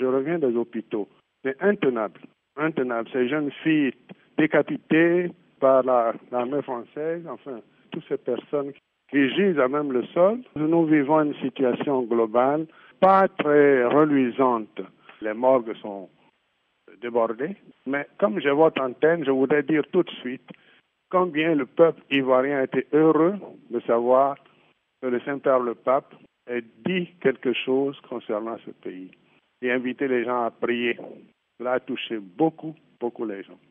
Je reviens des hôpitaux. C'est intenable. Intenable. Ces jeunes filles décapitées par l'armée française, enfin, toutes ces personnes qui gisent à même le sol. Nous vivons une situation globale pas très reluisante. Les morgues sont débordées. Mais comme j'ai votre antenne, je voudrais dire tout de suite combien le peuple ivoirien a été heureux de savoir que le Saint-Père le Pape ait dit quelque chose concernant ce pays et inviter les gens à prier. Cela a touché beaucoup les gens.